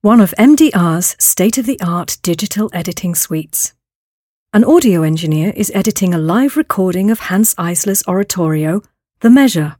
one of MDR's state-of-the-art digital editing suites. An audio engineer is editing a live recording of Hanns Eisler's oratorio, The Measure.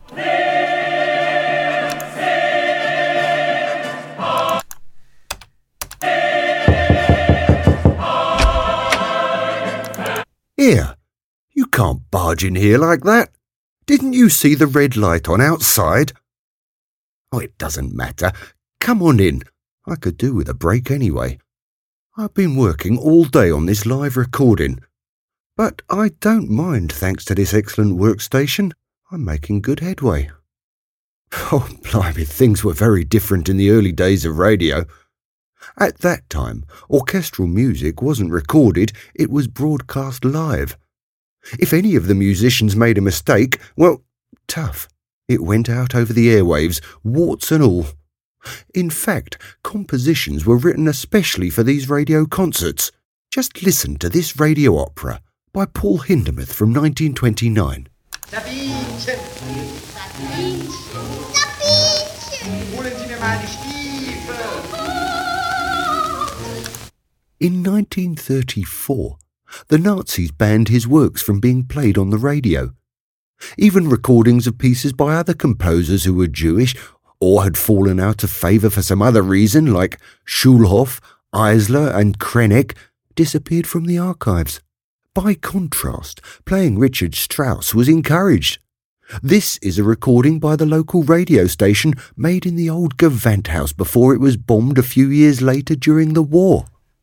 Here, you can't barge in here like that. Didn't you see the red light on outside? Oh, it doesn't matter. Come on in. I could do with a break anyway. I've been working all day on this live recording. But I don't mind thanks to this excellent workstation. I'm making good headway. Oh, blimey, things were very different in the early days of radio. At that time, orchestral music wasn't recorded, it was broadcast live. If any of the musicians made a mistake, well, tough. It went out over the airwaves, warts and all. In fact, compositions were written especially for these radio concerts. Just listen to this radio opera by Paul Hindemith from 1929. Sabinchen! Sabinchen! Sabinchen! Holen Sie mir mal die Stiefel! In 1934, the Nazis banned his works from being played on the radio. Even recordings of pieces by other composers who were Jewish or had fallen out of favour for some other reason, like Schulhoff, Eisler and Krenek, disappeared from the archives. By contrast, playing Richard Strauss was encouraged. This is a recording by the local radio station made in the old Gewandhaus before it was bombed a few years later during the war.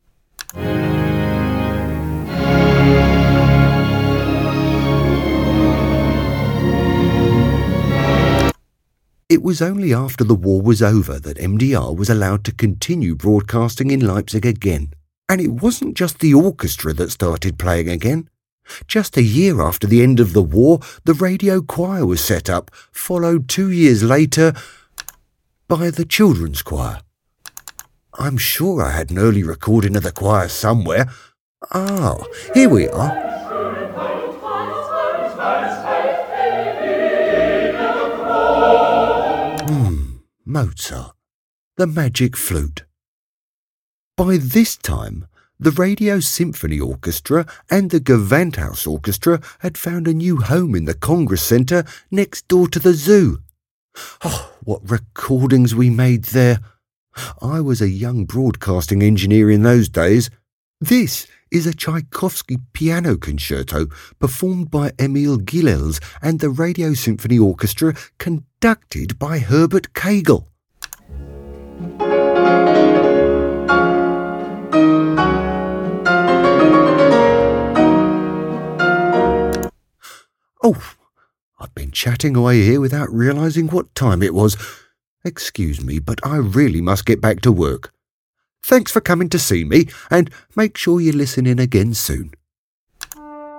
It was only after the war was over that MDR was allowed to continue broadcasting in Leipzig again. And it wasn't just the orchestra that started playing again. Just a year after the end of the war, the radio choir was set up, followed 2 years later by the children's choir. I'm sure I had an early recording of the choir somewhere. Ah, here we are. Mozart, the Magic Flute. By this time, the Radio Symphony Orchestra and the Gewandhaus Orchestra had found a new home in the Congress Centre next door to the zoo. Oh, what recordings we made there! I was a young broadcasting engineer in those days. This is a Tchaikovsky piano concerto performed by Emil Gilels and the Radio Symphony Orchestra, conducted by Herbert Kegel. Oh, I've been chatting away here without realising what time it was. Excuse me, but I really must get back to work. Thanks for coming to see me, and make sure you listen in again soon.